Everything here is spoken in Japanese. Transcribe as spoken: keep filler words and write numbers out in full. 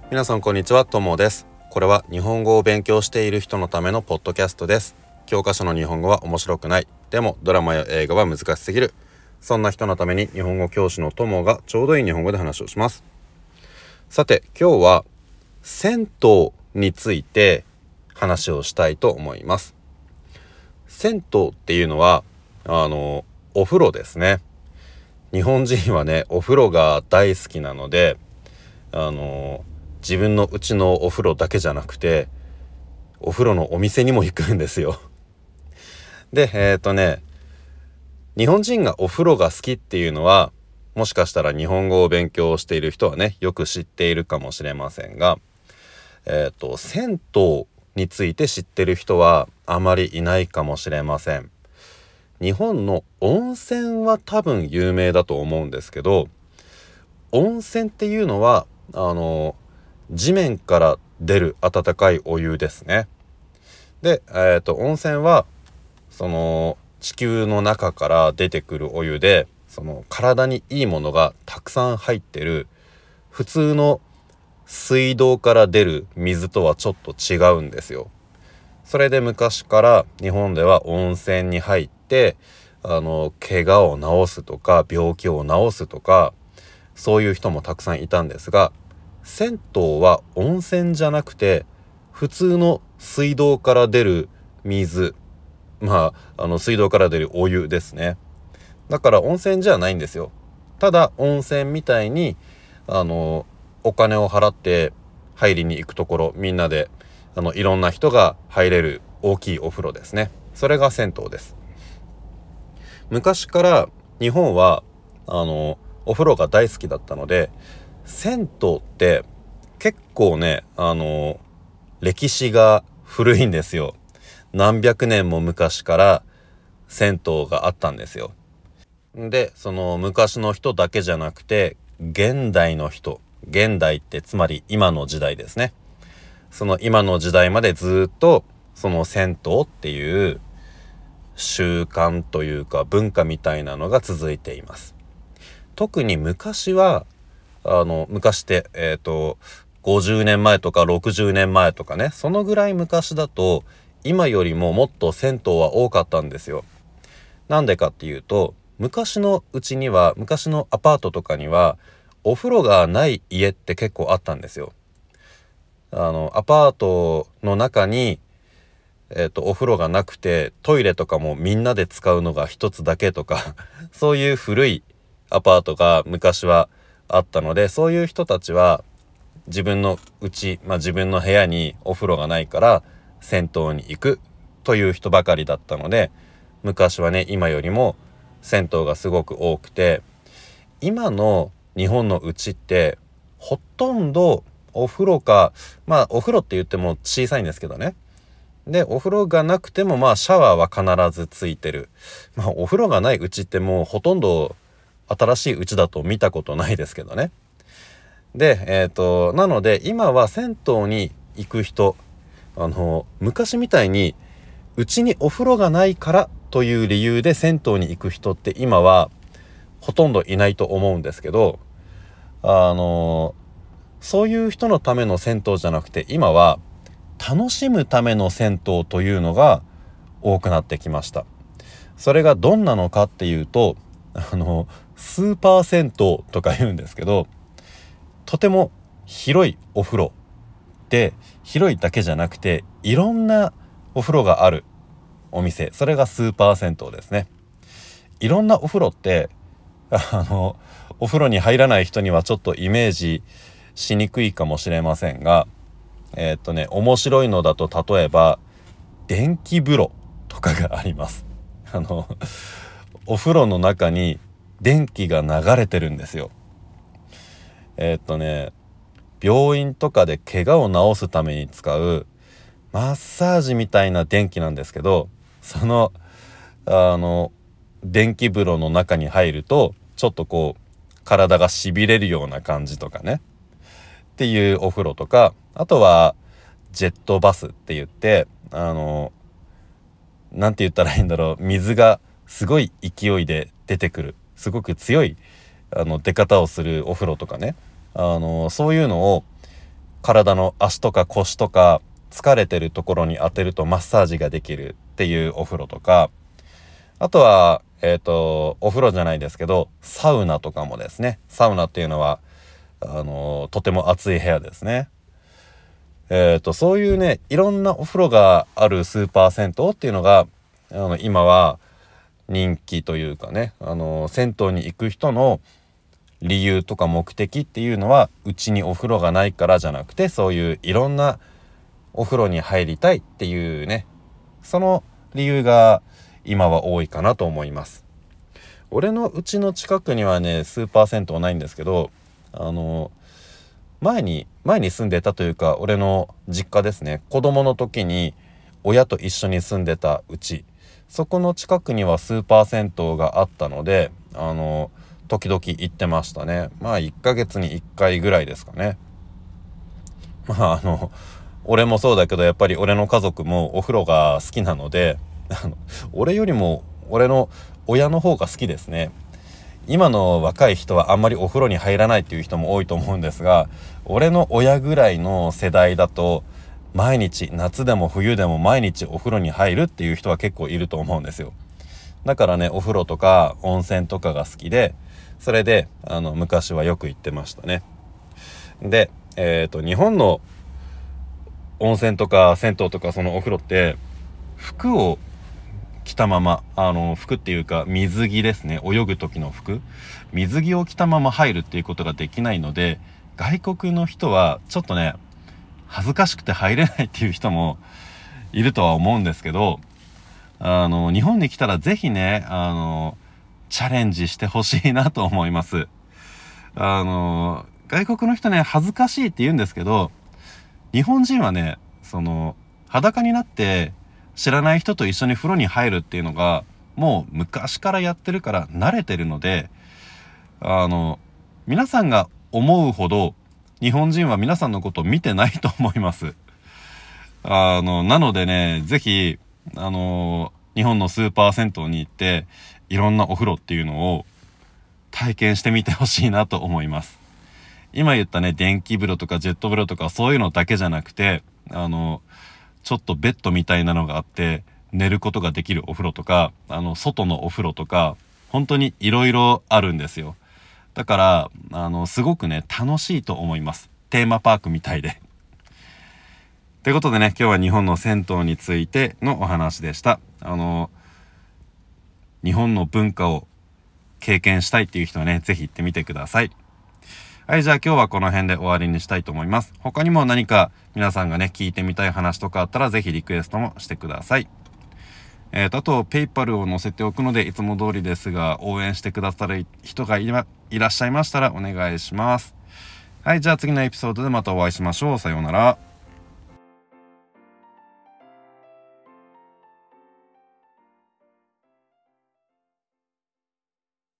皆さんこんにちは、ともです。これは日本語を勉強している人のためのポッドキャストです。教科書の日本語は面白くない、でもドラマや映画は難しすぎる、そんな人のために日本語教師のともがちょうどいい日本語で話をします。さて、今日は銭湯について話をしたいと思います。銭湯っていうのはあのお風呂ですね。日本人はね、お風呂が大好きなので、あの自分のうちのお風呂だけじゃなくてお風呂のお店にも行くんですよ。でえっとね日本人がお風呂が好きっていうのは、もしかしたら日本語を勉強している人はねよく知っているかもしれませんが、えっと銭湯について知ってる人はあまりいないかもしれません。日本の温泉は多分有名だと思うんですけど、温泉っていうのはあの地面から出る温かいお湯ですね。で、えーと、温泉はその地球の中から出てくるお湯で、その体にいいものがたくさん入ってる、普通の水道から出る水とはちょっと違うんですよ。それで昔から日本では温泉に入ってあの怪我を治すとか病気を治すとか、そういう人もたくさんいたんですが、銭湯は温泉じゃなくて普通の水道から出る水、まああの水道から出るお湯ですね。だから温泉じゃないんですよ。ただ温泉みたいにあのお金を払って入りに行くところ、みんなであのいろんな人が入れる大きいお風呂ですね。それが銭湯です。昔から日本はあのお風呂が大好きだったので、銭湯って結構ねあの歴史が古いんですよ。何百年も昔から銭湯があったんですよ。でその昔の人だけじゃなくて現代の人、現代ってつまり今の時代ですね。その今の時代までずっとその銭湯っていう習慣というか文化みたいなのが続いています。特に昔はあの昔ってえっとごじゅうねんまえとかろくじゅうねんまえとかね、そのぐらい昔だと今よりももっと銭湯は多かったんですよ。なんでかっていうと、昔のうちには昔のアパートとかにはお風呂がない家って結構あったんですよ。あのアパートの中にえっとお風呂がなくてトイレとかもみんなで使うのが一つだけとかそういう古いアパートが昔はあったので、そういう人たちは自分の家、まあ、自分の部屋にお風呂がないから銭湯に行くという人ばかりだったので、昔はね今よりも銭湯がすごく多くて、今の日本の家ってほとんどお風呂か、まあお風呂って言っても小さいんですけどね。でお風呂がなくてもまあシャワーは必ずついてる。まあお風呂がないうちってもうほとんど新しいうちだと見たことないですけどね。でえっとなので今は銭湯に行く人、あの昔みたいにうちにお風呂がないからという理由で銭湯に行く人って今はほとんどいないと思うんですけど、あのそういう人のための銭湯じゃなくて、今は楽しむための銭湯というのが多くなってきました。それがどんなのかっていうと、あのスーパー銭湯とか言うんですけど、とても広いお風呂で、広いだけじゃなくていろんなお風呂があるお店、それがスーパー銭湯ですね。いろんなお風呂ってあのお風呂に入らない人にはちょっとイメージしにくいかもしれませんが、えーっとね面白いのだと、例えば電気風呂とかがあります。あのお風呂の中に電気が流れてるんですよ。えーっとね病院とかで怪我を治すために使うマッサージみたいな電気なんですけど、そのあの電気風呂の中に入るとちょっとこう体がしびれるような感じとかねっていうお風呂とか、あとはジェットバスって言って、あのなんて言ったらいいんだろう、水がすごい勢いで出てくる、すごく強いあの出方をするお風呂とかね、あのそういうのを体の足とか腰とか疲れてるところに当てるとマッサージができるっていうお風呂とか、あとはえっとお風呂じゃないですけどサウナとかもですね。サウナっていうのはあのとても暑い部屋ですね。えっとそういうね、いろんなお風呂があるスーパー銭湯っていうのがあの今は人気というかね、あの銭湯に行く人の理由とか目的っていうのは、うちにお風呂がないからじゃなくて、そういういろんなお風呂に入りたいっていうね、その理由が今は多いかなと思います。俺のうちの近くにはねスーパー銭湯ないんですけど、あの前に前に住んでたというか、俺の実家ですね、子供の時に親と一緒に住んでたうち、そこの近くにはスーパー銭湯があったので、あの時々行ってましたね。まあいっかげつにいっかいぐらいですかね。まああの俺もそうだけど、やっぱり俺の家族もお風呂が好きなので、あの俺よりも俺の親の方が好きですね。今の若い人はあんまりお風呂に入らないっていう人も多いと思うんですが、俺の親ぐらいの世代だと毎日、夏でも冬でも毎日お風呂に入るっていう人は結構いると思うんですよ。だからね、お風呂とか温泉とかが好きで、それであの昔はよく行ってましたね。で、えっと日本の温泉とか銭湯とかそのお風呂って服を着たまま、あの服っていうか水着ですね、泳ぐ時の服、水着を着たまま入るっていうことができないので、外国の人はちょっとね恥ずかしくて入れないっていう人もいるとは思うんですけど、あの日本に来たらぜひね、あのチャレンジしてほしいなと思います。あの外国の人ね恥ずかしいって言うんですけど、日本人はね、その裸になって知らない人と一緒に風呂に入るっていうのがもう昔からやってるから慣れてるので、あの皆さんが思うほど日本人は皆さんのことを見てないと思います。あのなのでね、ぜひあの日本のスーパー銭湯に行っていろんなお風呂っていうのを体験してみてほしいなと思います。今言ったね、電気風呂とかジェット風呂とかそういうのだけじゃなくて、あのちょっとベッドみたいなのがあって寝ることができるお風呂とか、あの外のお風呂とか、本当にいろいろあるんですよ。だからあのすごくね楽しいと思います。テーマパークみたいで。ということでね、今日は日本の銭湯についてのお話でした。あの日本の文化を経験したいっていう人はね、ぜひ行ってみてください。はい、じゃあ今日はこの辺で終わりにしたいと思います。他にも何か皆さんがね聞いてみたい話とかあったらぜひリクエストもしてください。えーとあとペイパルを載せておくので、いつも通りですが応援してくださる人がいらっしゃいましたらお願いします。はい、じゃあ次のエピソードでまたお会いしましょう。さようなら。